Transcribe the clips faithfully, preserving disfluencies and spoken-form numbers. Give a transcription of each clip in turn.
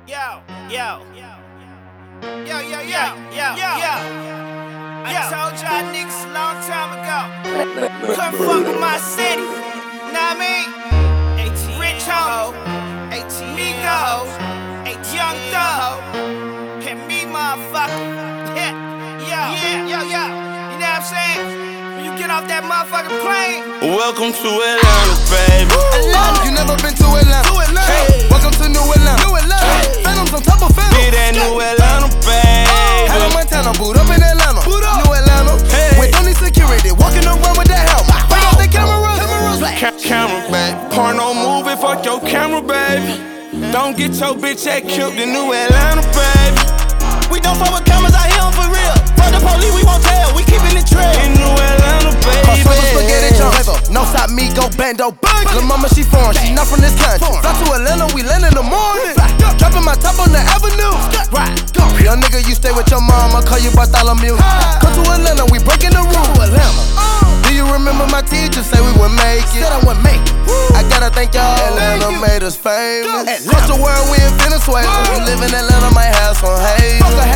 Yo, yo, yo, yo, yo, yo, yo, yo. I told y'all niggas a long time ago, come fuck with my city. Know what I mean? Rich ho, Migo, Young Thug, and me motherfucker. Yeah, yo, yeah, yo, yo. You know what I'm saying? When you get off that motherfucking plane. Welcome to Atlanta, baby. Atlanta. You never been to Atlanta. To Atlanta. Hey. Welcome to New Atlanta. New Atlanta. Hey. Phantoms on top of Phantoms. Be that New Atlanta, baby. Oh. Hannah Montana, boot up in Atlanta. Boot up. New Atlanta. Hey. With only security, walking around with that helmet. Bring out the cameras. Cameras. Ca camera, baby. Porno movie, fuck your camera, baby. Don't get your bitch ass killed in New Atlanta, baby. We don't fuck with cameras out here for real. For the police, we won't tell. We keepin' it trail. In New Atlanta, baby. Crossover spaghetti jump. No stop me, go bando. Bang. Lil' mama, she foreign. She not from this country. Fly to Atlanta, we land in the morning. Dropping my top on the avenue. Right. Young nigga, you stay with your mom. I call you Bartholomew. Come to Atlanta, we breaking the rules. Do you remember my teacher say we would make it? Said I would make it. I gotta thank y'all. Atlanta made us famous. Across the world, we in Venezuela. We live in Atlanta, might have some hate.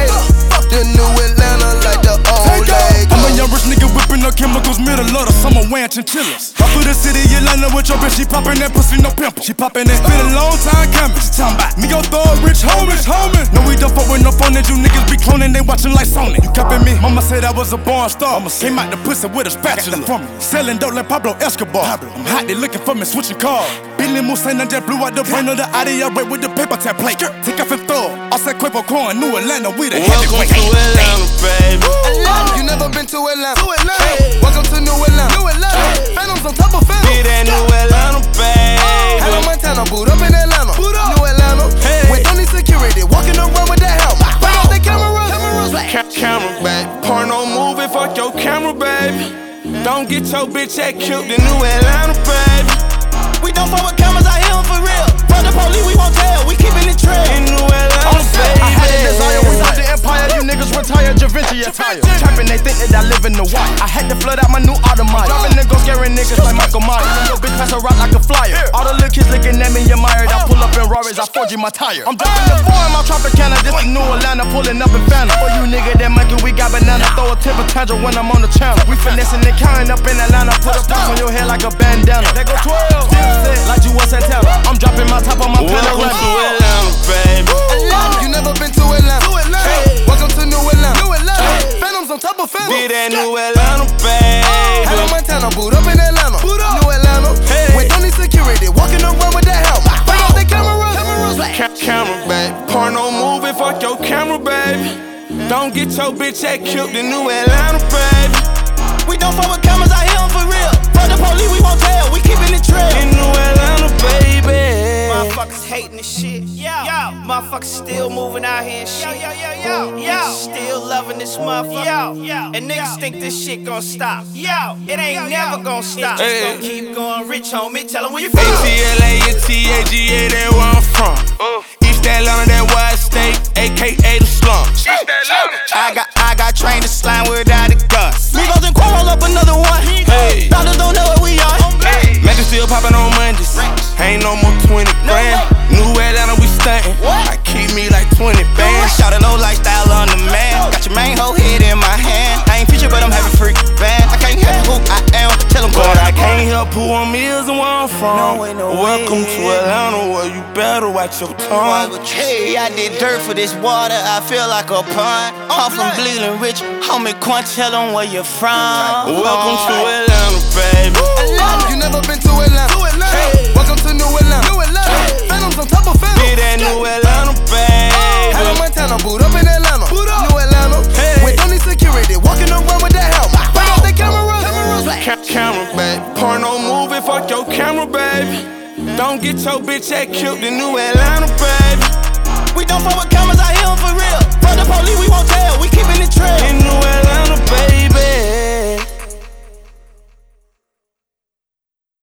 The New Atlanta like the old lady. I'm a young rich nigga whipping up chemicals, middle of the summer wearing chinchillas. Up to the city, Atlanta with your bitch, she poppin' that pussy, no pimple. She poppin' that, been a long time coming. She talking about me go throw a rich homie, homie. No, we don't fuck with no phone that you niggas be cloning, they watching like Sony. You copy me? Mama said I was a born star. I'ma came out the pussy with a spatula from me. Selling dope like Pablo Escobar. I'm hot, they looking for me, switching cars. Billy Musain, I just blew out the brain of the Audi, I wait with the paper tap plate. Take off and throw. I said Quavo Corn, New Atlanta, we the Welcome to Atlanta, baby. Atlanta. You never been to Atlanta. To Atlanta. Hey. Welcome to New Atlanta. New Atlanta. Hey. Phantoms on top of Phantoms. Be that New Atlanta, baby. Oh. Hannah Montana, boot up in Atlanta. Boot up. New Atlanta. Hey. With only security, walking around with that helmet. Bring out the cameras. Cameras. Ca camera, baby. Porno movie, fuck your camera, baby. Don't get your bitch ass killed in New Atlanta, baby. We don't fuck with cameras out here for real. For the police, we won't tell. We keepin' it trail. In New Atlanta, baby. I had a desire, we built the empire. You niggas retire, Da Vinci attire. Trapping, they think that I live in the white. I had to flood out my new Audemars. Dropping niggas, scaring niggas like Michael Myers. Your bitch pass a rock like a flyer. All the little kids looking at me admired. I pull up in Rarers, I four G my tire. I'm dropping the four in my Tropicana. This is New Atlanta, pulling up in Phantom. For you nigga that Michael, we got banana. Throw a tip of tangent when I'm on the channel. We finessing the counting up in Atlanta. Put a pump on your head like a bandana. They go twelve. Dipset like you was Santana. I'm dropping my top on my Welcome to Atlanta, baby. Atlanta. You never been to Atlanta. To Atlanta. Hey. Welcome to New Atlanta. New Atlanta. Hey. Phantoms on top of Phantoms. Be that New Atlanta, baby. Oh. Hannah Montana, boot up in Atlanta. Boot up. New Atlanta. Hey. With only security, walking around with that helmet. Bring out the cameras. Cameras. Ca camera, baby. Porno movie, fuck your camera, baby. Don't get your bitch ass killed in New Atlanta, baby. We don't fuck with cameras out here for real. For the police, we won't tell. We keepin' it trail. In New Atlanta, baby. Motherfuckers hating this shit. Yo, yo. Motherfuckers still moving out here and shit. Yo, yo, yo, yo, yo. Still loving this motherfucker. Yo, yo. And niggas think this shit gon' stop. Yo, it ain't never gon' stop. It's gon' keep going rich, homie. Tell them where you from. A T L A and T A G A, that's where I'm from. East Atlanta, that wide state, A K A the slum. I got, I got trained to slime without a gun. Migos and Quan roll up another one. Hey. Dollars don't know what we are. Magic still poppin' on Mondays. Ain't no more twenty grand. New Atlanta, we stuntin'. I keep me like twenty bands. Shout a low lifestyle on the man. Got your main hoe head in my hand. I ain't featured, but I'm having freak band. I can't help who I am. Tell them But I can't help who I'm is and where I'm from. No way, no Welcome way. to Atlanta, where you better watch your tongue. Hey, I did dirt for this water. I feel like a pond. I'm from Bleeding Rich. Homie, Quan, tell them where you're from. Welcome to Atlanta, baby. Atlanta. You never been to Atlanta. To Atlanta. Hey. Welcome to New Atlanta. New Atlanta. Hey. Phantoms on top of Phantoms. Be that New Atlanta, baby. Oh. Hannah Montana, boot up in Atlanta. Boot up. New Atlanta. Hey. With only security, walking around with that helmet. Bring out the cameras. Cameras. Ca camera, baby. Porno movie, fuck your camera, baby. Don't get your bitch ass killed in New Atlanta, baby.